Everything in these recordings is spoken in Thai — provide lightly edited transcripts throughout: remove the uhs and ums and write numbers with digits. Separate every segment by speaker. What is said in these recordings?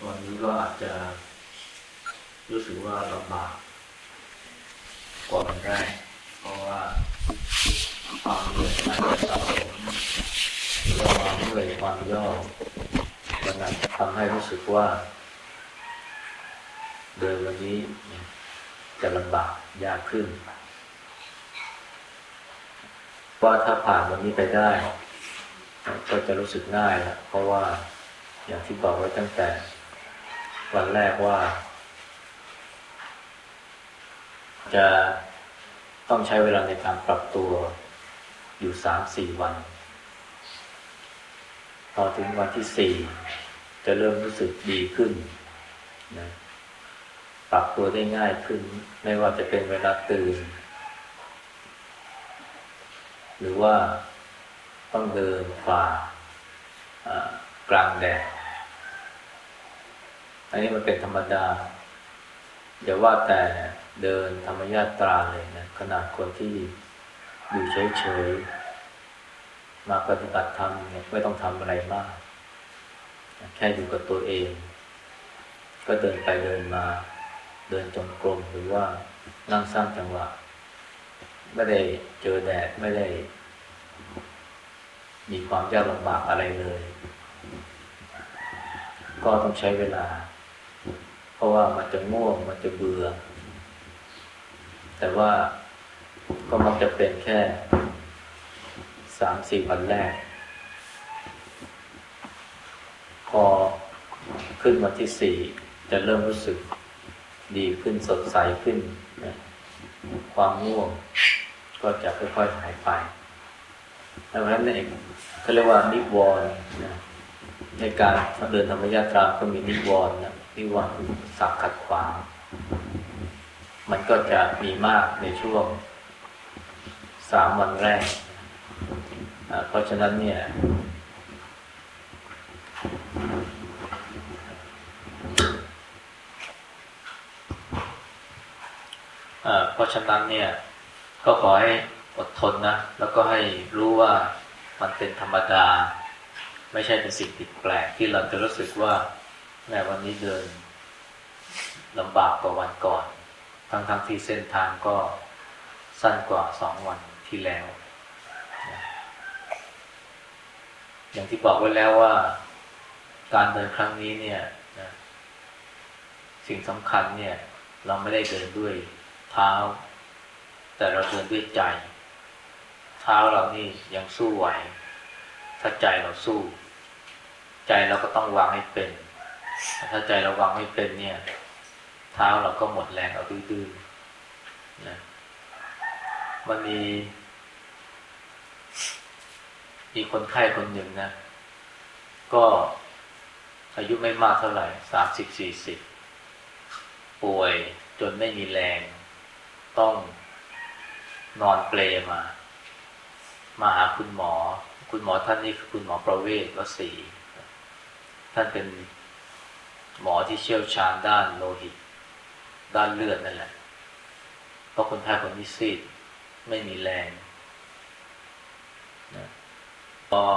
Speaker 1: วันนี้ก็อาจจะรู้สึกว่าลำบากกว่าวันแรกเพราะว่าความเหนื่อยอาจจะสะสมความเหนื่อยความย่อมันอาจจะทำให้รู้สึกว่าเดินวันนี้จะลำบากยากขึ้นว่าถ้าผ่านวันนี้ไปได้ก็จะรู้สึกง่ายแล้วเพราะว่าอย่างที่บอกไว้ตั้งแต่วันแรกว่าจะต้องใช้เวลาในการปรับตัวอยู่ 3-4 วันพอถึงวันที่ 4จะเริ่มรู้สึกดีขึ้นนะปรับตัวได้ง่ายขึ้นไม่ว่าจะเป็นเวลาตื่นหรือว่าต้องเดินฝ่ากลางแดดอันนี้มันเป็นธรรมดาอย่าว่าแต่เดินธรรมญาตราเลยนะขนาดคนที่อยู่เฉยๆมาปฏิบัติธรรมเนี่ยไม่ต้องทำอะไรมากแค่อยู่กับตัวเองก็เดินไปเดินมาเดินจงกรมหรือว่านั่งสร้างจังหวะไม่ได้เจอแดดไม่ได้มีความยากลำบากอะไรเลยก็ต้องใช้เวลาเพราะว่ามันจะง่วงมันจะเบื่อแต่ว่าก็มักจะเป็นแค่ 3-4 วันแรกพอขึ้นวันที่ 4จะเริ่มรู้สึกดีขึ้นสดใสขึ้นนะความง่วงก็จะค่อยๆหายไปดังนั้นเองเขาเรียกว่านิวรณ์นะในการเดินธรรมญาตราก็มีนิวรณ์นะนิวรณ์คือสักขัดขวางมันก็จะมีมากในช่วง3 วันแรกเพราะฉะนั้นเนี่ยก็ขอให้อดทนนะแล้วก็ให้รู้ว่ามันเป็นธรรมดาไม่ใช่เป็นสิ่งผิดแปลกที่เราจะรู้สึกว่าแม้วันนี้เดินลำบากกว่าวันก่อนทั้งที่เส้นทางก็สั้นกว่า2 วันที่แล้วอย่างที่บอกไว้แล้วว่าการเดินครั้งนี้เนี่ยนะสิ่งสำคัญเนี่ยเราไม่ได้เดินด้วยเท้าแต่เราเดินด้วยใจเท้าเรานี่ยังสู้ไหวถ้าใจเราสู้ใจเราก็ต้องวางให้เป็นถ้าใจเราวางไม่เป็นเนี่ยเท้าเราก็หมดแรงเอาดื้อๆนะมันมีคนไข้คนหนึ่งนะก็อายุไม่มากเท่าไหร่30-40ป่วยจนไม่มีแรงต้องนอนเปลมาหาคุณหมอท่านนี้คือคุณหมอประเวศวสีท่านเป็นหมอที่เชี่ยวชาญด้านโลหิตด้านเลือดนั่นแหละเพราะคนไข้คนนี้ซีดไม่มีแรงนะพอ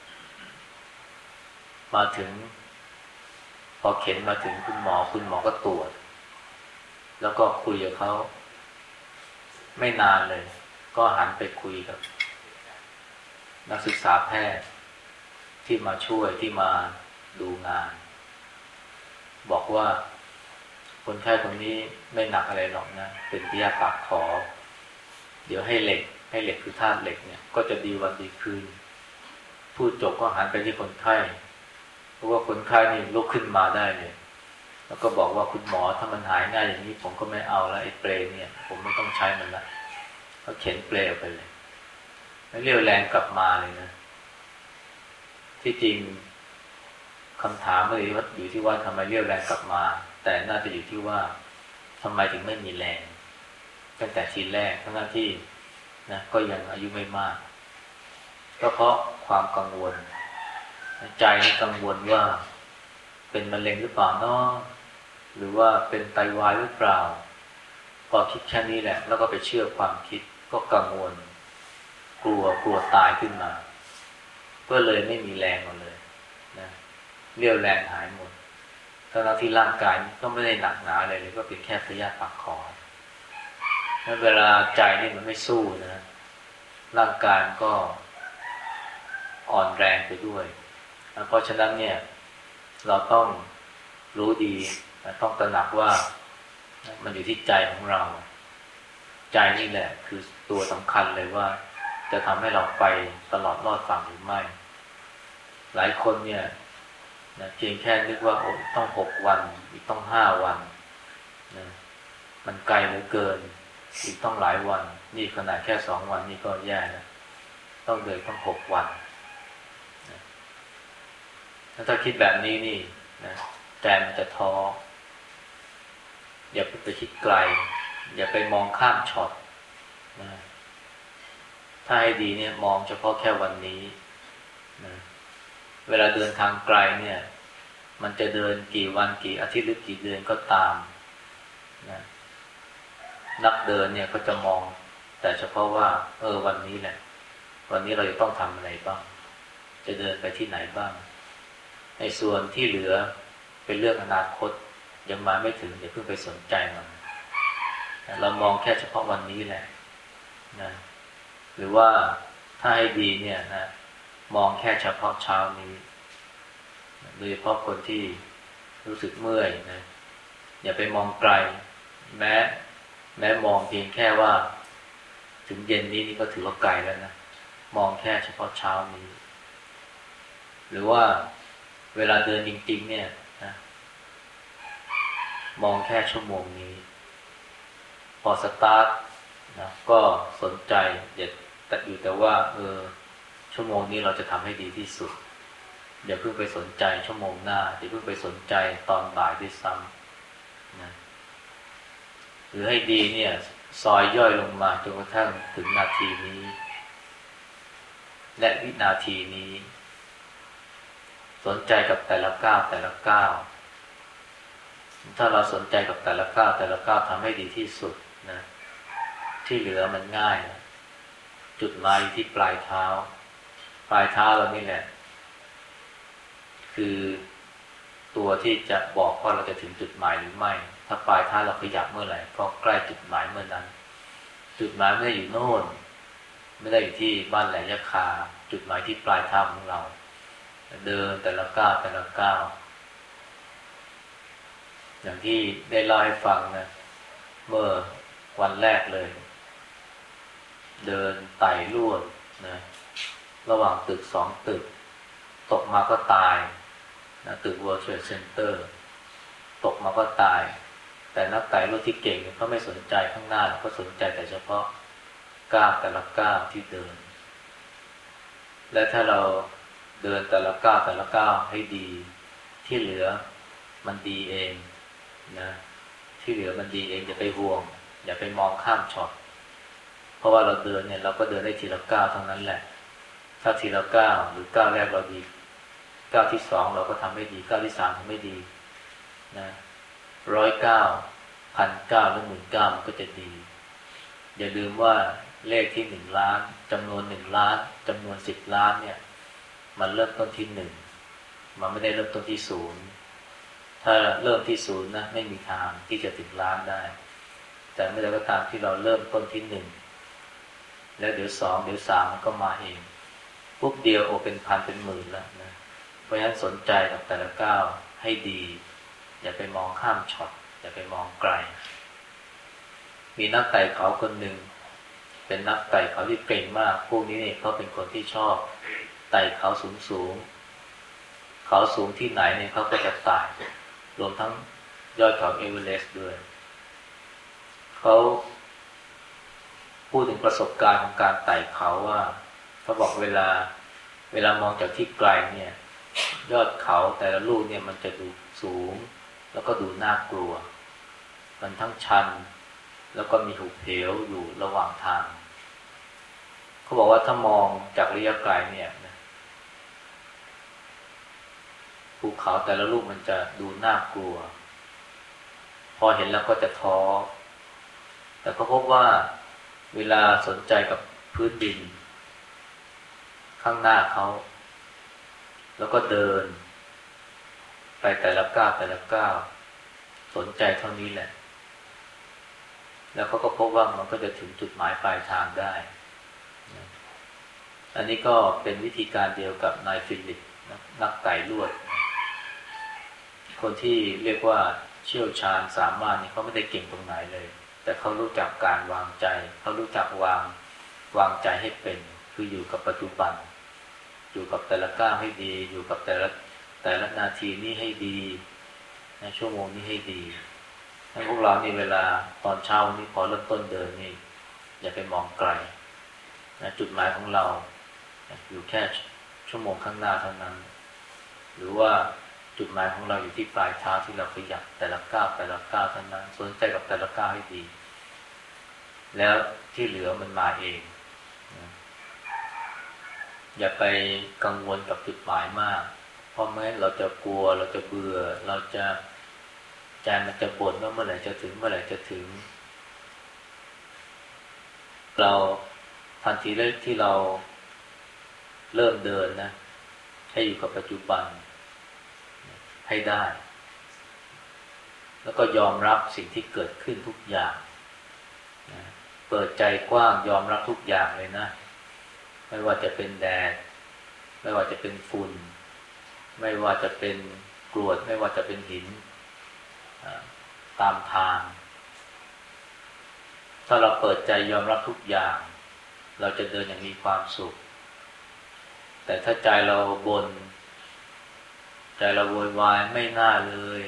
Speaker 1: เข็นมาถึงคุณหมอก็ตรวจแล้วก็คุยกับเขาไม่นานเลยก็หันไปคุยกับนักศึกษาแพทย์ที่มาช่วยที่มาดูงานบอกว่าคนไข้คนนี้ไม่หนักอะไรหรอกนะเป็นพยาธิปากคอเดี๋ยวให้เหล็กคือธาตุเหล็กเนี่ยก็จะดีวันดีคืนพูดจบก็หันไปที่คนไข้เพราะว่าคนไข้นี่ลุกขึ้นมาได้เลยแล้วก็บอกว่าคุณหมอถ้ามันหายง่ายอย่างนี้ผมก็ไม่เอาแล้วไอ้เปลเนี่ยผมไม่ต้องใช้มันละก็เข็นเปลออกไปเลยแล้วเรี่ยวแรงกลับมาเลยนะที่จริงคำถามไม่ได้อยู่ที่ว่าทำไมเรี่ยวแรงกลับมาแต่น่าจะอยู่ที่ว่าทำไมถึงไม่มีแรงตั้งแต่ทีแรกทั้งที่นะก็ยังอายุไม่มากก็เพราะความกังวลใจนี่กังวลว่าเป็นมะเร็งหรือเปล่าเนาะหรือว่าเป็นไตวายหรือเปล่าพอคิดแค่นี้แหละแล้วก็ไปเชื่อความคิดก็กังวลกลัวตายขึ้นมาก็เลยไม่มีแรงหมดเลยนะเรี่ยวแรงหายหมดทั้งที่ร่างกายก็ไม่ได้หนักหนาอะไรเลยก็เป็นแค่พยาธิปากคอแล้วเวลาใจนี่มันไม่สู้นะร่างกายก็อ่อนแรงไปด้วยเพราะฉะนั้นเนี่ยเราต้องรู้ดีต้องตระหนักว่ามันอยู่ที่ใจของเราใจนี่แหละคือตัวสำคัญเลยว่าจะทำให้เราไปตลอดรอดฝั่งหรือไม่หลายคนเนี่ยนะเพียงแค่นึกว่าโอ้ต้อง6 วันอีกต้อง5 วันนะมันไกลเหลือเกินอีกต้องหลายวันนี่ขนาดแค่2 วันนี่ก็แย่นะต้องเดินต้อง6 วันนะถ้าคิดแบบนี้นี่นะใจมันจะท้ออย่าไปคิดไกลอย่าไปมองข้ามช็อตนะถ้าให้ดีเนี่ยมองเฉพาะแค่วันนี้นะเวลาเดินทางไกลเนี่ยมันจะเดินกี่วันกี่อาทิตย์หรือกี่เดือนก็ตามนะนักเดินเนี่ยก็จะมองแต่เฉพาะว่าวันนี้แหละวันนี้เราจะต้องทำอะไรบ้างจะเดินไปที่ไหนบ้างในส่วนที่เหลือเป็นเรื่องอนาคตยังมาไม่ถึงอย่าเพิ่งไปสนใจมันเรามองแค่เฉพาะวันนี้แหละนะหรือว่าถ้าให้ดีเนี่ยนะมองแค่เฉพาะเช้านี้โดยเฉพาะคนที่รู้สึกเมื่อยนะอย่าไปมองไกลแม้มองเพียงแค่ว่าถึงเย็นนี้นี่ก็ถือว่าไกลแล้วนะมองแค่เฉพาะเช้านี้หรือว่าเวลาเดินจริงๆเนี่ยนะมองแค่ชั่วโมงนี้พอสตาร์ทนะก็สนใจแต่ว่าชั่วโมงนี้เราจะทำให้ดีที่สุดอย่าเพิ่งไปสนใจชั่วโมงหน้าอย่าเพิ่งไปสนใจตอนบ่ายด้วยซ้ำนะหรือให้ดีเนี่ยซอยย่อยลงมาจนกระทั่งถึงนาทีนี้และวินาทีนี้สนใจกับแต่ละก้าวถ้าเราสนใจกับแต่ละก้าวทำให้ดีที่สุดนะที่เหลือมันง่ายนะจุดหมายที่ปลายเท้าเรานี่แหละคือตัวที่จะบอกว่าเราจะถึงจุดหมายหรือไม่ถ้าปลายเท้าเราขยับเมื่อไหร่ก็ใกล้จุดหมายเมื่อนั้นจุดหมายไม่ได้อยู่โน่นไม่ได้อยู่ที่บ้านแหลมยะคาจุดหมายที่ปลายเท้าของเราเดินแต่ละก้าวอย่างที่ได้เล่าให้ฟังนะเมื่อวันแรกเลยเดินไต่ลวดนะระหว่างตึก2 ตึกตกมาก็ตายนะตึก World Trade Center ตกมาก็ตายแต่นักไต่ลวดที่เก่งเขาไม่สนใจข้างหน้าเขาสนใจแต่เฉพาะก้าวแต่ละก้าวที่เดินและถ้าเราเดินแต่ละก้าวให้ดีที่เหลือมันดีเองนะที่เหลือมันดีเองอย่าไปห่วงอย่าไปมองข้ามช็อตเพราะว่าเราเดินเนี่ยเราก็เดินได้ทีละก้าวเท่านั้นแหละถ้าทีละก้าวหรือก้าวแรกเราดีก้าวที่2เราก็ทำให้ดีก้าวที่3ทำไม่ดีนะ100 ก้าว1,000 ก้าวหรือ10,000 ก้าวมันก็จะดีอย่าลืมว่าเลขที่1 ล้านจำนวน1 ล้านจำนวน10 ล้านเนี่ยมันเริ่มต้นที่1มันไม่ได้เริ่มต้นที่0ถ้าเริ่มที่0นะไม่มีทางที่จะถึงล้านได้แต่เมื่อใดก็ตามที่เราเริ่มต้นที่1แล้วเดี๋ยว2เดี๋ยว3มันก็มาเองปุ๊บเดียวเป็นพันเป็นหมื่นแล้วนะเพราะฉะนั้นสนใจกับแต่ละก้าวให้ดีอย่าไปมองข้ามช็อตอย่าไปมองไกลมีนักไต่เขาคนหนึ่งเป็นนักไต่เขาที่เก่งมากพวกนี้เนี่ยเขาเป็นคนที่ชอบไต่เขาสูงเขาสูงที่ไหนเนี่ยเขาก็จะไต่รวมทั้งยอดเขาเอเวอเรสต์ด้วยเขาพูดถึงประสบการณ์ของการไต่เขาว่าเขาบอกเวลามองจากที่ไกลเนี่ยยอดเขาแต่ละลูกเนี่ยมันจะดูสูงแล้วก็ดูน่ากลัวมันทั้งชันแล้วก็มีหุบเหวอยู่ระหว่างทางเขาบอกว่าถ้ามองจากระยะไกลเนี่ยภูเขาแต่ละลูกมันจะดูน่ากลัวพอเห็นแล้วก็จะท้อแต่ก็พบว่าเวลาสนใจกับพื้นดินข้างหน้าเขาแล้วก็เดินไปแต่ละก้าวแต่ละก้าวสนใจเท่านี้แหละแล้วเขาก็พบว่ามันก็จะถึงจุดหมายปลายทางได้อันนี้ก็เป็นวิธีการเดียวกับนายฟิลิปนักไต่ลวดคนที่เรียกว่าเชี่ยวชาญสามารถนี่เขาไม่ได้เก่งตรงไหนเลยแต่เขารู้จักการวางใจเขารู้จักวางใจให้เป็นคืออยู่กับปัจจุบันอยู่กับแต่ละก้าวให้ดีอยู่กับแต่ละนาทีนี้ให้ดีในชั่วโมงนี้ให้ดีให้พวกเรานี่เวลาตอนเช้านี่พอเริ่มต้นเดินนี่อย่าไปมองไกลนะจุดหมายของเราอยู่แค่ชั่วโมงข้างหน้าเท่านั้นหรือว่าจุดหมายของเราอยู่ที่ปลายเท้าที่เราขยับแต่ละก้าวแต่ละก้าวเท่านั้นสนใจกับแต่ละก้าวให้ดีแล้วที่เหลือมันมาเองอย่าไปกังวลกับจุดหมายมากเพราะแม้เราจะกลัวเราจะเบื่อเราจะใจมันจะบ่นว่าเมื่อไหร่จะถึงเมื่อไหร่จะถึงเราทันทีแรกที่เราเริ่มเดินนะให้อยู่กับปัจจุบันให้ได้แล้วก็ยอมรับสิ่งที่เกิดขึ้นทุกอย่างนะเปิดใจกว้างยอมรับทุกอย่างเลยนะไม่ว่าจะเป็นแดดไม่ว่าจะเป็นฝุ่นไม่ว่าจะเป็นกรวดไม่ว่าจะเป็นหินตามทางถ้าเราเปิดใจยอมรับทุกอย่างเราจะเดินอย่างมีความสุขแต่ถ้าใจเราบ่นใจเราโวยวายไม่น่าเลย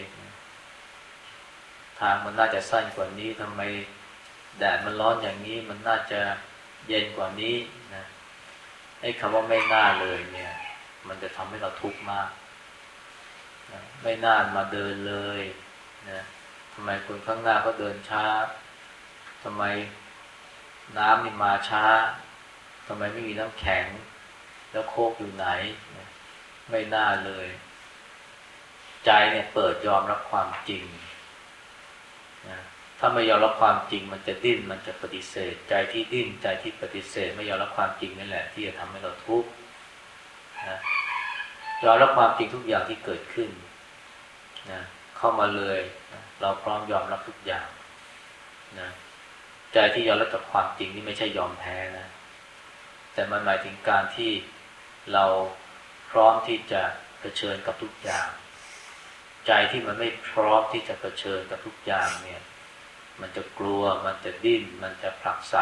Speaker 1: ทางมันน่าจะสั้นกว่านี้ทำไมแดดมันร้อนอย่างนี้มันน่าจะเย็นกว่านี้นะไอ้คำว่าไม่น่าเลยเนี่ยมันจะทำให้เราทุกข์มากนะไม่น่ามาเดินเลยนะทำไมคนข้างหน้าก็เดินช้าทำไมน้ำนี่มาช้าทำไมไม่มีน้ำแข็งแล้วโคกอยู่ไหนนะไม่น่าเลยใจเนี่ยเปิดยอมรับความจริงนะถ้าไม่ยอมรับความจริงมันจะดิ้นมันจะปฏิเสธใจที่ดิ้นใจที่ปฏิเสธไม่ยอมรับความจริงนั่นแหละที่จะทำให้เราทุกข์นะยอมรับความจริงทุกอย่างที่เกิดขึ้นนะเข้ามาเลยนะเราพร้อมยอมรับทุกอย่างนะใจที่ยอมรับกับความจริงนี่ไม่ใช่ยอมแพ้นะแต่มันหมายถึงการที่เราพร้อมที่จะเผชิญกับทุกอย่างใจที่มันไม่พร้อมที่จะเผชิญกับทุกอย่างเนี่ยมันจะกลัวมันจะดิ้นมันจะผลักไส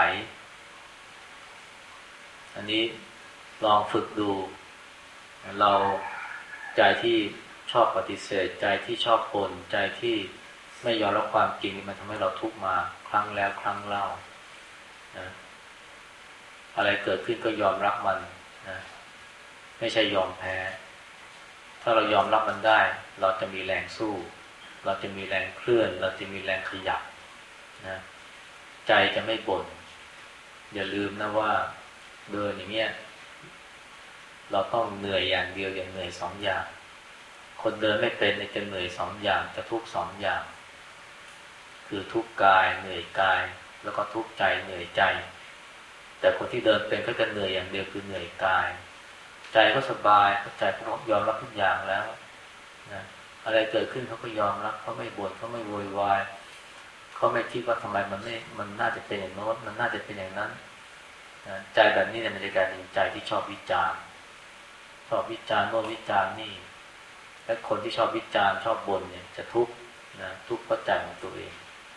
Speaker 1: อันนี้ลองฝึกดูเราใจที่ชอบปฏิเสธใจที่ชอบบ่นใจที่ไม่ยอมรับความจริงมันทำให้เราทุกข์มาครั้งแล้วครั้งเล่านะอะไรเกิดขึ้นก็ยอมรับมันนะไม่ใช่ยอมแพ้ถ้าเรายอมรับมันได้เราจะมีแรงสู้เราจะมีแรงเคลื่อนเราจะมีแรงขยับนะใจจะไม่บ่นอย่าลืมนะว่าเดินอย่างเงี้ยเราต้องเหนื่อยอย่างเดียวอย่าเหนื่อยสองอย่างคนเดินไม่เป็นจะเหนื่อยสองอย่างจะทุกข์สองอย่างคือทุกข์กายเหนื่อยกายแล้วก็ทุกข์ใจเหนื่อยใจแต่คนที่เดินเป็นก็จะเหนื่อยอย่างเดียวคือเหนื่อยกายใจก็สบายใจก็ยอมรับทุกอย่างแล้วนะอะไรเกิดขึ้นเขาก็ยอมรับเขาไม่บ่นเขาไม่โวยวายเขาไม่คิดว่าทำไมมันน่าจะเป็นอย่างโน้นมันน่าจะเป็นอย่างนั้นนะใจแบบนี้เนี่ยมันจะกลายเป็นใจที่ชอบวิจารณ์โน่นวิจารณ์นี่และคนที่ชอบวิจารณ์ชอบบ่นเนี่ยจะทุกข์นะทุกข์เพราะใจของตัวเอง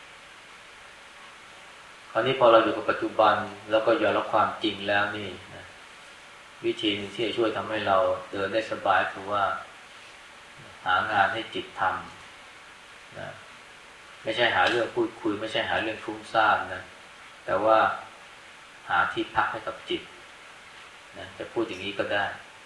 Speaker 1: คราวนี้พอเราอยู่กับปัจจุบันแล้วก็ยอมรับความจริงแล้วนี่นะวิธีที่จะช่วยทำให้เราเดินได้สบายคือว่าหางานให้จิตทำนะไม่ใช่หาเรื่องพูดคุยไม่ใช่หาเรื่องฟุ้งซ่านนะแต่ว่าหาที่พักให้กับจิตนะจะพูดอย่างนี้ก็ได้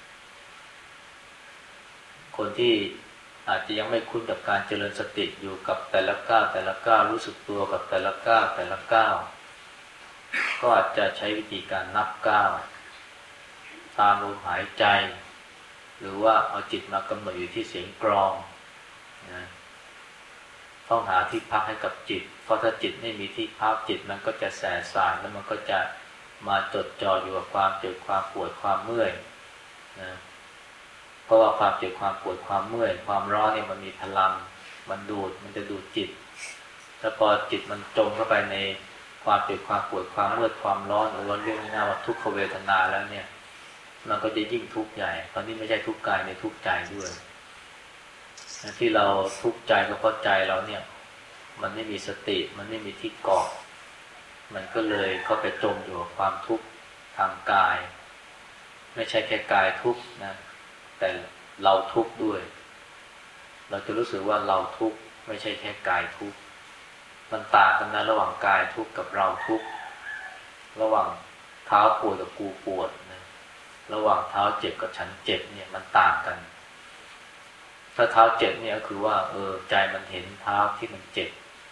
Speaker 1: คนที่อาจจะยังไม่คุ้นกับการเจริญสติอยู่กับแต่ละก้าวรู้สึกตัวกับแต่ละก้าวก็อาจจะใช้วิธีการนับก้าวตามลมหายใจหรือว่าเอาจิตมากำหนดอยู่ที่เสียงกลองนะต้องหาที่พักให้กับจิตเพราะถ้าจิตไม่มีที่พักจิตมันก็จะแส่สายแล้วมันก็จะมาจดจ่ออยู่กับความเจ็บความปวดความเมื่อยนะเพราะว่าความเจ็บความปวดความเมื่อยความร้อนเนี่ยมันมีพลังมันจะดูดจิตแล้วพอจิตมันจมเข้าไปในความเจ็บความปวดความเมื่อยความร้อนหรือว่าเรื่องนี้นะว่าทุกขเวทนาแล้วเนี่ยมันก็จะยิ่งทุกข์ใหญ่ตอนนี้ไม่ใช่ทุกข์กายในทุกข์ใจด้วยที่เราทุกข์ใจก็เพราะใจเราเนี่ยมันไม่มีสติมันไม่มีที่เกาะมันก็เลยเข้าไปจมอยู่กับความทุกข์ทางกายไม่ใช่แค่กายทุกข์นะแต่เราทุกข์ด้วยเราจะรู้สึกว่าเราทุกข์ไม่ใช่แค่กายทุกข์มันต่างกันนะระหว่างกายทุกข์กับเราทุกข์ระหว่างเท้าปวดกับกูปวดนะระหว่างเท้าเจ็บกับฉันเจ็บเนี่ยมันต่างกันถ้าเท้าเจ็บเนี่ยก็คือว่าใจมันเห็นเท้าที่มันเจ็บ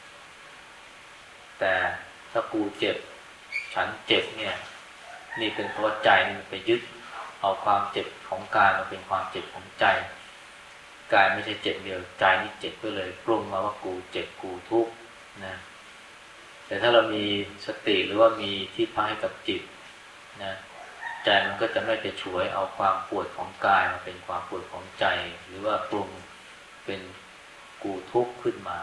Speaker 1: แต่ถ้ากูเจ็บฉันเจ็บเนี่ยนี่เป็นเพราะใจนี่มันไปยึดเอาความเจ็บของกายมาเป็นความเจ็บของใจกายไม่ใช่เจ็บเดียวใจนี่เจ็บก็เลยปรุงมาว่ากูเจ็บกูทุกข์นะแต่ถ้าเรามีสติหรือว่ามีที่พักให้กับจิตนะใจมันก็จะไม่ไปฉวยเอาความปวดของกายมาเป็นความปวดของใจหรือว่าปรุงเป็นกูทุกข์ขึ้นมา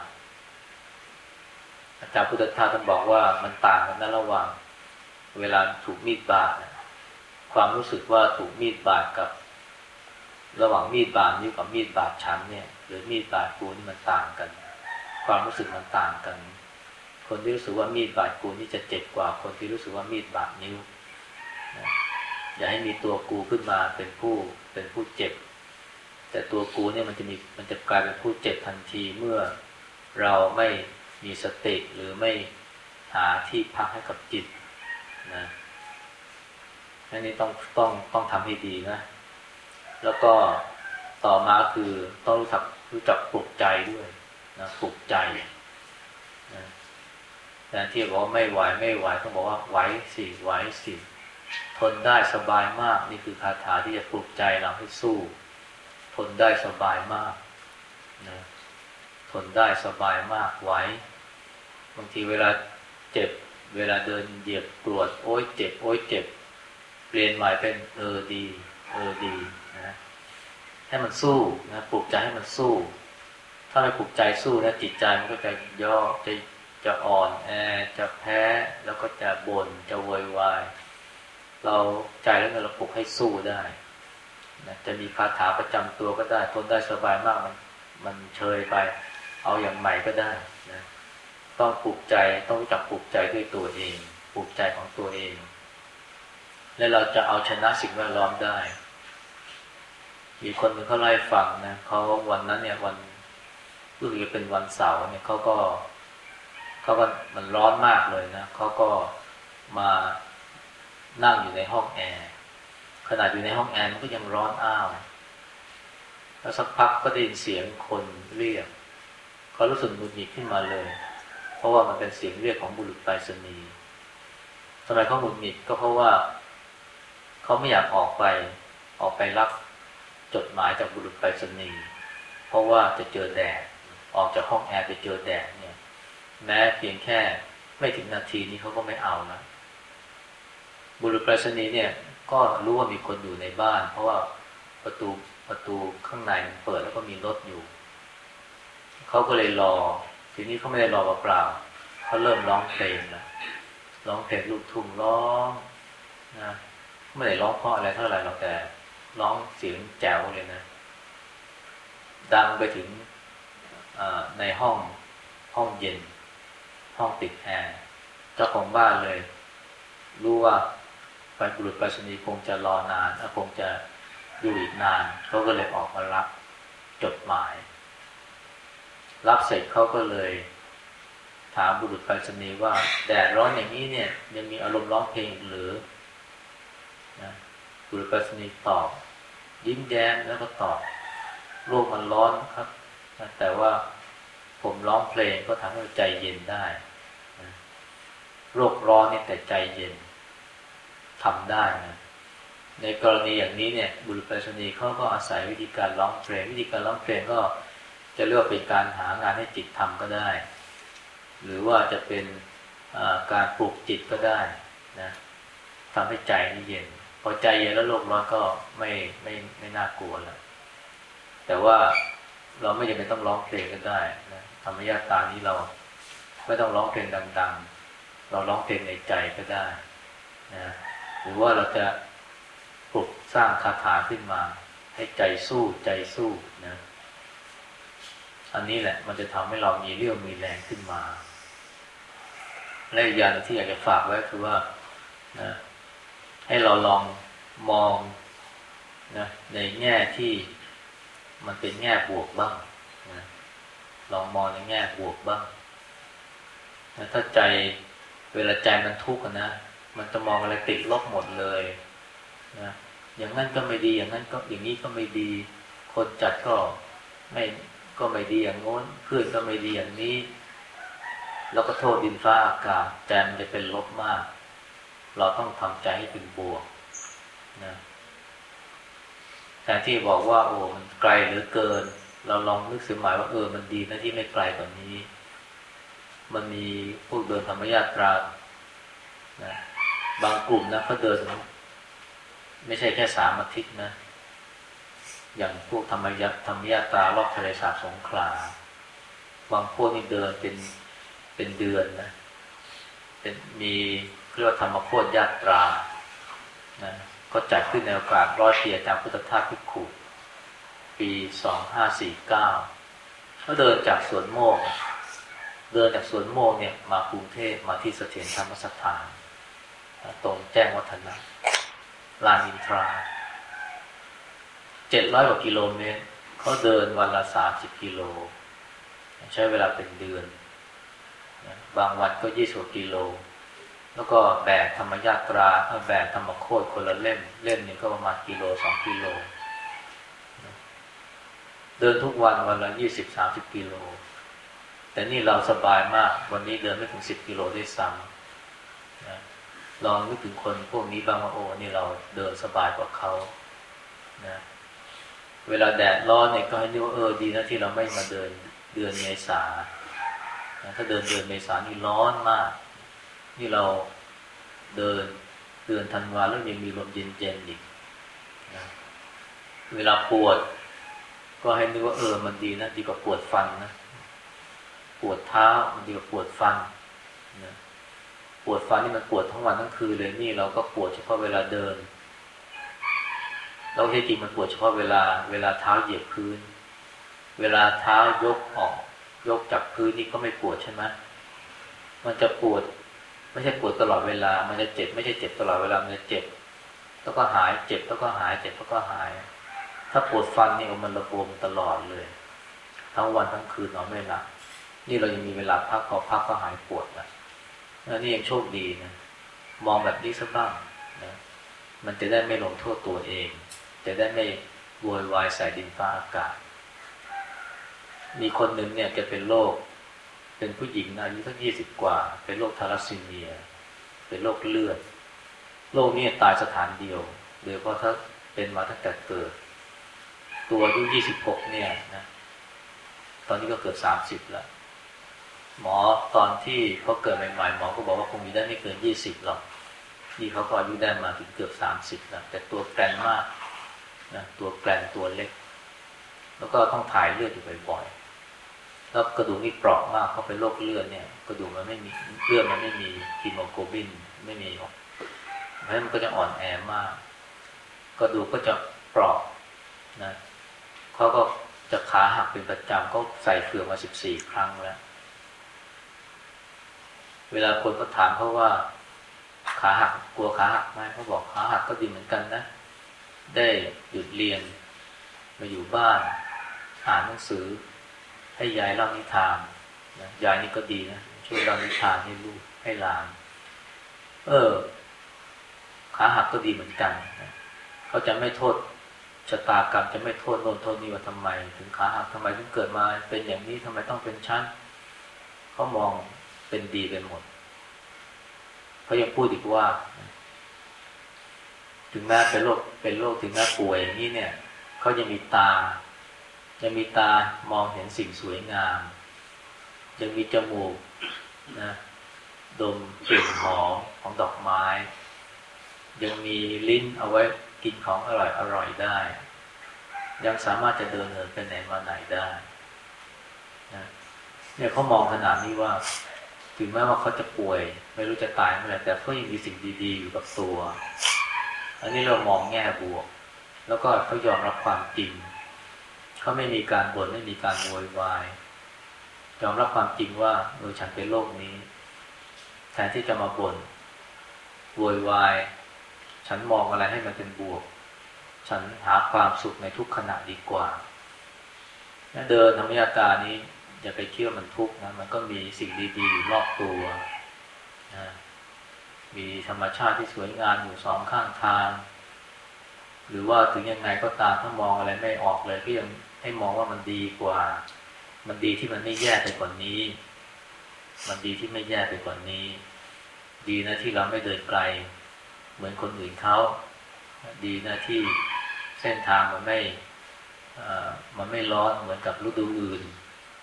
Speaker 1: อาจารย์พุทธทาสท่านบอกว่ามันต่างกันนะระหว่างเวลาถูกมีดบาดความรู้สึกว่าถูกมีดบาดกับระหว่างมีดบาดนิ้วกับมีดบาดฉันเนี่ยหรือมีดบาดกูนี่มันต่างกันความรู้สึกมันต่างกันคนที่รู้สึกว่ามีดบาดกูนี่จะเจ็บกว่าคนที่รู้สึกว่ามีดบาดนิ้วนะอย่าให้มีตัวกูขึ้นมาเป็นผู้เจ็บแต่ตัวกูเนี่ยมันจะกลายเป็นผู้เจ็บทันทีเมื่อเราไม่มีสติหรือไม่หาที่พักให้กับจิตนะอันนี้ต้องทำให้ดีนะแล้วก็ต่อมาคือต้องรู้จักปลุกใจด้วยนะปลุกใจนะแต่ที่บอกว่าไม่ไหวต้องบอกว่าไหวสิทนได้สบายมากนี่คือคาถาที่จะปลุกใจเราให้สู้ทนได้สบายมากนะทนได้สบายมากไหวบางทีเวลาเจ็บเวลาเดินเหยียบกรวดโอ๊ยเจ็บเปลี่ยนใหม่เป็นดีนะให้มันสู้นะปลุกใจให้มันสู้ถ้าไม่ปลุกใจสู้นะจิตใจมันก็จะย่อจะอ่อนแอจะแพ้แล้วก็จะบ่นจะโวยวายเราใจแล้วเราปลุกให้สู้ได้นะจะมีคาถาประจำตัวก็ได้ทนได้สบายมากมันเชยไปเอาอย่างใหม่ก็ได้นะต้องปลุกใจต้องรู้จักปลุกใจด้วยตัวเองปลุกใจของตัวเองและเราจะเอาชนะสิ่งแวดล้อมได้มีคนหนึ่งเขาไล่ฟังนะเขาวันนั้นเนี่ยวันรู้สึกจะเป็นวันเสาร์เนี่ยเขาก็มันร้อนมากเลยนะเขาก็มานั่งอยู่ในห้องแอร์ขนาดอยู่ในห้องแอร์มันก็ยังร้อนอ้าวแล้วสักพักก็ได้ยินเสียงคนเรียกเขารู้สึกหงุดหงิดขึ้นมาเลยเพราะว่ามันเป็นเสียงเรียกของบุรุษไปรษณีย์ทำไมเขาหงุดหงิดก็เพราะว่าเขาไม่อยากออกไปรับจดหมายจากบุรุษไปรษณีย์เพราะว่าจะเจอแดดออกจากห้องแอร์ไปเจอแดดเนี่ยแม้เพียงแค่ไม่ถึงนาทีนี้เขาก็ไม่เอานะบุรุษไปรษณีย์เนี่ยก็รู้ว่ามีคนอยู่ในบ้านเพราะว่าประตูข้างในมันเปิดแล้วก็มีรถอยู่เขาก็เลยรอทีนี้เขาไม่ได้รอเปล่าๆเขาเริ่มร้องเพลงแล้วร้องเพลงลูกทุ่งร้องนะไม่ได้ร้องเพราะอะไรเท่าไหร่หรอกแต่ร้องเสียงแจ๋วเลยนะดังไปถึงในห้องเย็นห้องติดแอร์เจ้าของบ้านเลยรู้ว่าบุรุษไปรษณีย์คงจะรอนานคงจะอยู่อีกนานเขาก็เลยออกมารับจดหมายรับเสร็จเขาก็เลยถามบุรุษไปรษณีย์ว่าแดดร้อนอย่างนี้เนี่ยยังมีอารมณ์ร้องเพลงหรือนะบุรุษไปรษณีย์ตอบยิ้มแย้มแล้วก็ตอบโลกมันร้อนครับแต่ว่าผมร้องเพลงก็ทำให้ใจเย็นได้นะโลกร้อนเนี่ยแต่ใจเย็นทำได้นะในกรณีอย่างนี้เนี่ยบุรุษไปรษณีย์เขาก็อาศัยวิธีการร้องเพลงก็จะเรียกว่าเป็นการหางานให้จิตทำก็ได้หรือว่าจะเป็นการปลุกจิตก็ได้นะทำให้ใจนี่เย็นพอใจเย็นแล้วโลกร้อนก็ไม่น่ากลัวแล้วแต่ว่าเราไม่จำเป็นต้องร้องเพลงก็ได้นะธรรมยาตรานี้เราไม่ต้องร้องเพลงดังๆเราร้องเพลงในใจก็ได้นะหรือว่าเราจะปลุกสร้างคาถาขึ้นมาให้ใจสู้ใจสู้นะอันนี้แหละมันจะทำให้เรามีเรี่ยวมีแรงขึ้นมาและอีกอย่างที่อยากจะฝากไว้คือว่านะให้เราลองมองนะในแง่ที่มันเป็นแง่บวกบ้างนะลองมองในแง่บวกบ้างนะถ้าใจเวลาใจมันทุกข์นะมันจะมองอะไรติดลบหมดเลยนะอย่างนั้นก็ไม่ดีอย่างนั้นก็อย่างนี้ก็ไม่ดีคนจัดก็ไม่ดีอย่างโน้นเพื่อนก็ไม่ดีอย่างนี้แล้วก็โทษดินฟ้าอากาศใจมันจะเป็นลบมากเราต้องทำใจให้เป็นบวกนะแทนที่บอกว่าโอ้มันไกลเหลือเกินเราลองนึกถึงหมายว่ามันดีนะที่ไม่ไกลกว่านี้มันมีพวกเดินธรรมยาตรานะบางกลุ่มนะเขาเดินไม่ใช่แค่3 อาทิตย์นะอย่างพวกธรรมยาตรารอบทะเลสาบสงขลาบางพวกนี่เดินเป็นเดือนนะเป็นมีเรียกว่าธรรมโคตรยาตรานะก็จัดขึ้นในโอกาส100 ปีอาจารย์พุทธทาสภิกขุปี2549เขาเดินจากสวนโมกเนี่ยมากรุงเทพมาที่เสถียรธรรมสถานตรงแจ้งวัฒนะลานอินทรา700 กว่ากิโลเมตรเขาเดินวันละ30 กิโลใช้เวลาเป็นเดือนบางวันก็20 กว่ากิโลแล้วก็แบกธรรมยาตราแบกธรรมโคตรคนละเล่มนึงก็ประมาณกิโล2 กิโลเดินทุกวันวันละ20-30 กิโลแต่นี่เราสบายมากวันนี้เดินไม่ถึง10 กิโลด้วยซ้ำนะลองนึกถึงคนพวกนี้บ้างว่าโอ้นี่เราเดินสบายกว่าเขานะเวลาแดดร้อนเนี่ยก็ให้นึกว่าดีนะที่เราไม่มาเดินเดือนเมษาถ้าเดินเมษานี่ร้อนมากนี่เราเดินเดือนธันวาแล้วยังมีลมเย็นๆอีกนะเวลาปวดก็ให้นึกว่ามันดีนะดีกว่าปวดฟันนะปวดเท้ามันดีกว่าปวดฟันนะปวดฟันนี่มันปวดทั้งวันทั้งคืนเลยนี่เราก็ปวดเฉพาะเวลาเดินแล้วที่จริงมันปวดเฉพาะเวลาเท้าเหยียบพื้นเวลาเท้ายกออกยกจากพื้นนี่ก็ไม่ปวดใช่ไหมมันจะปวดไม่ใช่ปวดตลอดเวลามันจะเจ็บไม่ใช่เจ็บตลอดเวลามันจะเจ็บแล้วก็หายเจ็บแล้วก็หายเจ็บแล้วก็หายถ้าปวดฟันนี่มันระบมตลอดเลยทั้งวันทั้งคืนนอนไม่หลับนี่เรายังมีเวลาพักพอพักก็หายปวดนะนี่ยังโชคดีนะมองแบบนี้สักบ้างนะมันจะได้ไม่ลงโทษตัวเองจะได้ไม่โวยวายใส่ดินฟ้าอากาศมีคนหนึ่งเนี่ยแกเป็นโรคเป็นผู้หญิงอายุสัก20 กว่าเป็นโรคทาลัสซีเมียเป็นโรคเลือดโรคนี้ตายสถานเดียวโดยเพราะถ้าเป็นมาตั้งแต่เกิดตัวอายุ26เนี่ยนะตอนนี้ก็เกือบ30แล้วหมอตอนที่เขาเกิดใหม่ๆหมอก็บอกว่าคงอยู่ได้ไม่เกิน20หรอกนี่เขาก็อายุได้มาถึงเกือบ30แล้วแต่ตัวแกร่งมากนะตัวแกร่งตัวเล็กแล้วก็ต้องถ่ายเลือดอยู่บ่อยๆแล้วกระดูกนี่เปราะมากเขาเป็นโรคเลือดเนี่ยกระดูกมันไม่มีเลือดมันไม่มีฮีโมโกลบินไม่มีเพราะฉะนั้นมันก็จะอ่อนแอมากกระดูกก็จะเปราะนะเขาก็จะขาหักเป็นประจำเขาใส่เฟือกมา14 ครั้งแล้วเวลาคนก็ถามเขาว่าขาหักกลัวขาหักไหมเขาบอกขาหักก็ดีเหมือนกันนะได้หยุดเรียนมาอยู่บ้านอ่านหนังสือให้ยายเล่านิทานนะยายนี่ก็ดีนะช่วยเล่านิทานให้ลูกให้หลานขาหักก็ดีเหมือนกันนะเขาจะไม่โทษชะตากรรมจะไม่โทษโน่นโทษนี่ว่าทำไมถึงขาหักทำไมถึงเกิดมาเป็นอย่างนี้ทำไมต้องเป็นชั้นเขามองเป็นดีไปหมดเขายังพูดอีกว่าถึงแม้เป็นโรคถึงแม้ป่วยอย่างนี้เนี่ยเขายังมีตามองเห็นสิ่งสวยงามยังมีจมูกนะดมกลิ่นหอมของดอกไม้ยังมีลิ้นเอาไว้กินของอร่อยได้ยังสามารถจะเดินเหินไปไหนมาไหนได้นะเนี่ยเขามองขนาดนี้ว่าถึงแม้ว่าเขาจะป่วยไม่รู้จะตายเมื่อไหร่แต่เขายังมีสิ่งดีๆอยู่กับตัวอันนี้เรามองแง่บวกแล้วก็เขายอมรับความจริงเขาไม่มีการบ่นไม่มีการโวยวายยอมรับความจริงว่าฉันเป็นโรคนี้แทนที่จะมาบ่นโวยวายฉันมองอะไรให้มันเป็นบวกฉันหาความสุขในทุกขณะดีกว่าเดินธรรมยาตานี้อย่าไปคิดว่ามันทุกข์นะมันก็มีสิ่งดีๆอยู่รอบตัวนะมีธรรมชาติที่สวยงามอยู่สองข้างทางหรือว่าถึงยังไงก็ตามถ้ามองอะไรไม่ออกเลยก็ยังให้มองว่ามันดีกว่ามันดีที่มันไม่แย่ไปกว่านี้มันดีที่ไม่แย่ไปกว่านี้ดีนะที่เราไม่เดินไกลเหมือนคนอื่นเขาดีนะที่เส้นทางมันไม่ร้อนเหมือนกับฤดูอื่น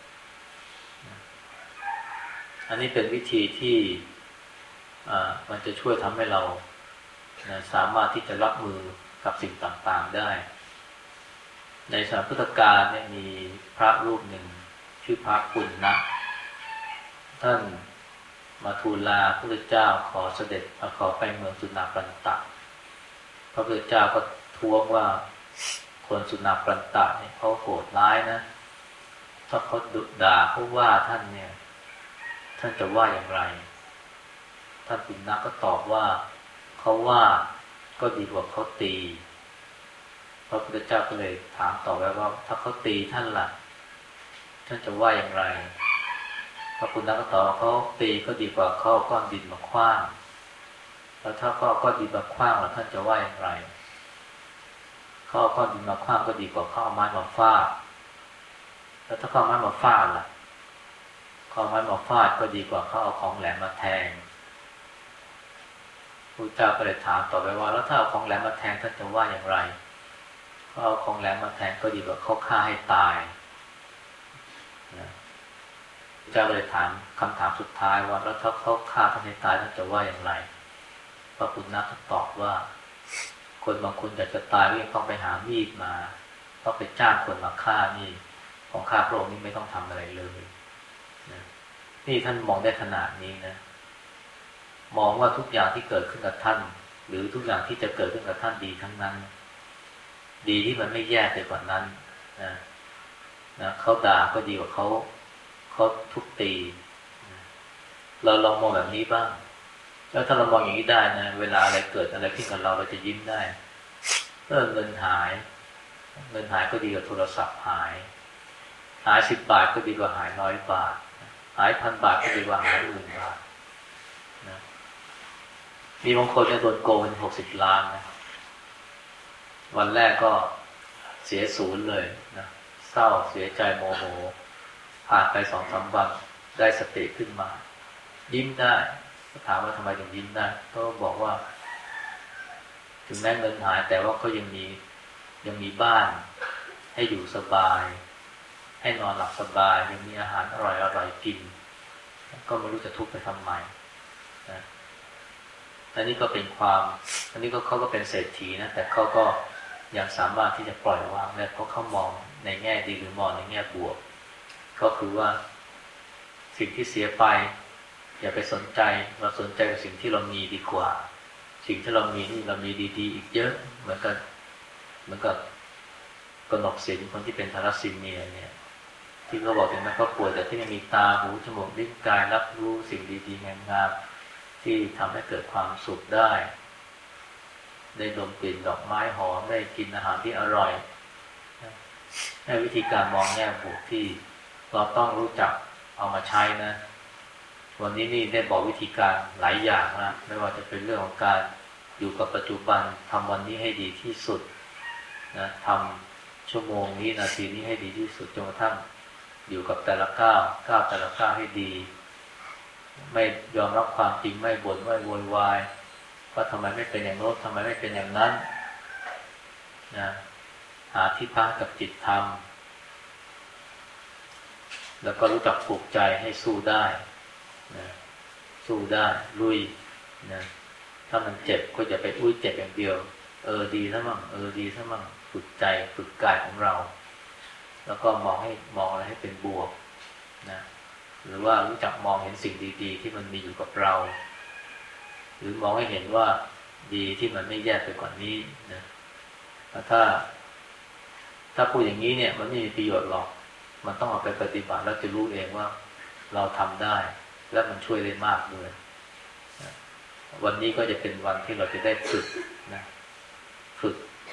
Speaker 1: อันนี้เป็นวิธีที่มันจะช่วยทำให้เราสามารถที่จะรับมือกับสิ่งต่างๆได้ในสมัยพุทธกาลเนี่ยมีพระรูปหนึ่งชื่อพระปุณณะท่านมาทูลลาพระพุทธเจ้าขอเสด็จขอไปเมืองสุนาปันตะพระพุทธเจ้าก็ท้วงว่าคนสุนาปันตะเนี่ยเขาโหดร้ายนะถ้าเขาดุด่าเขาว่าท่านเนี่ยท่านจะว่าอย่างไรท่านปุณณะก็ตอบว่าเขาว่าก็ดีกว่าเขาตีพระพุทธเจ้าก็เลยถามต่อไปว่าถ้าเขาตีท่านล่ะท่านจะว่าอย่างไรพระปุณณะก็ตอบว่าเขาตีก็ดีกว่าเขาก้อนดินมาขว้างแล้วถ้าเขาก้อนดินมาขว้างล่ะท่านจะว่าอย่างไรเขาก้อนดินมาขว้างก็ดีกว่าเขาเอาไม้มาฟาดแล้วถ้าเขาเอาไม้มาฟาดล่ะเขาเอาไม้มาฟาดก็ดีกว่าเขาเอาของแหลมมาแทงพระเจ้าก็เลยถามต่อไปว่าแล้วถ้าเอาของแหลมมาแทงท่านจะว่าอย่างไรเขาเอาของแหลมมาแทงก็ดีกว่าเขาฆ่าให้ตายนะพระเจ้าก็เลยถามคำถามสุดท้ายว่าแล้วถ้าเขาฆ่าท่านให้ตายท่านจะว่าอย่างไรพระปุณณะก็ตอบว่าคนบางคนอยากจะตายก็ยังต้องไปหามีดมาต้องไปจ้างคนมาฆ่านี่ของข้าพระองค์นี่ไม่ต้องทำอะไรเลยนะนี่ท่านมองได้ขนาดนี้นะมองว่าทุกอย่างที่เกิดขึ้นกับท่านหรือทุกอย่างที่จะเกิดขึ้นกับท่านดีทั้งนั้นดีที่มันไม่แย่ไปกว่านั้นนะเขาด่าก็ดีกว่าเขาทุบตีเราลองมองแบบนี้บ้างแล้วถ้าเรามองอย่างนี้ได้นะเวลาอะไรเกิดอะไรขึ้นกับเราจะยิ้มได้เงินหายก็ดีกว่าโทรศัพท์หาย10 บาทก็ดีกว่าหาย100 บาทหาย1,000 บาทก็ดีกว่าหาย10,000 บาทนะมีบางคนจะโดนโกงเป็น60 ล้านนะวันแรกก็เสียศูนย์เลยนะเศร้าเสียใจโมโหผ่านไป 2-3 วันได้สติขึ้นมายิ้มได้ถามว่าทำไมถึงยิ้มได้ก็บอกว่าถึงแม้เงินหายแต่ว่าก็ยังมีบ้านให้อยู่สบายให้นอนหลับสบายยังมีอาหารอร่อยกินก็ไม่รู้จะทุกข์ไปทำไมนะอันนี้ก็เป็นอันนี้ก็เขาก็เป็นเศรษฐีนะแต่เขาก็ยังสามารถที่จะปล่อยวางได้เพราะเขามองในแง่ดีหรือมองในแง่บวกก็คือว่าสิ่งที่เสียไปอย่าไปสนใจเราสนใจกับสิ่งที่เรามีดีกว่าสิ่งที่เรามีนี่เรามีดีๆอีกเยอะเหมือนกับกนกศิลป์คนที่เป็นทาลัสซีเมียเนี่ยที่เขาบอกถึงแม้เขาป่วยแต่ที่ยังมีตาหูจมูกลิ้นกายรับรู้สิ่งดีๆงามๆที่ทำให้เกิดความสุขได้ดมกลิ่นดอกไม้หอมได้กินอาหารที่อร่อยนี่วิธีการมองแง่บวกที่เราต้องรู้จักเอามาใช้นะวันนี้นี่ได้บอกวิธีการหลายอย่างนะไม่ว่าจะเป็นเรื่องของการอยู่กับปัจจุบันทำวันนี้ให้ดีที่สุดนะทำชั่วโมงนี้นาทีนี้ให้ดีที่สุดจนกระทั่งอยู่กับแต่ละก้าวแต่ละก้าวให้ดีไม่ยอมรับความจริงไม่บ่นไม่โวยวายว่าทำไมไม่เป็นอย่างโน้นทำไมไม่เป็นอย่างนั้นนะหาที่พักกับจิตธรรมแล้วก็รู้จักปลุกใจให้สู้ได้นะสู้ได้ลุยนะถ้ามันเจ็บก็อย่าไปอุ้ยเจ็บอย่างเดียวดีซะมั่งดีซะมั่งฝึกใจฝึกกายของเราแล้วก็มองอะไรให้เป็นบวกนะหรือว่ารู้จักมองเห็นสิ่งดีๆที่มันมีอยู่กับเราหรือมองให้เห็นว่าดีที่มันไม่แย่ไปกว่านี้นะถ้าพูดอย่างนี้เนี่ยมันไม่มีประโยชน์หรอกมันต้องเอาไปปฏิบัติแล้วจะรู้เองว่าเราทำได้และมันช่วยได้มากด้วยนะวันนี้ก็จะเป็นวันที่เราจะได้ฝึกนะฝึก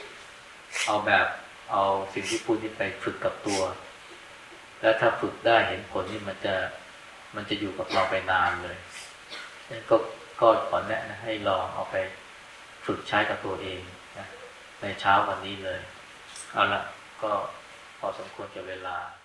Speaker 1: เอาสิ่งที่พูดนี้ไปฝึกกับตัวแล้วถ้าฝึกได้เห็นผลนี่มันจะอยู่กับเราไปนานเลยก็ขอแนะนะให้ลองเอาไปฝึกใช้กับตัวเองนะในเช้าวันนี้เลยเอาละก็พอสมควรกับเวลา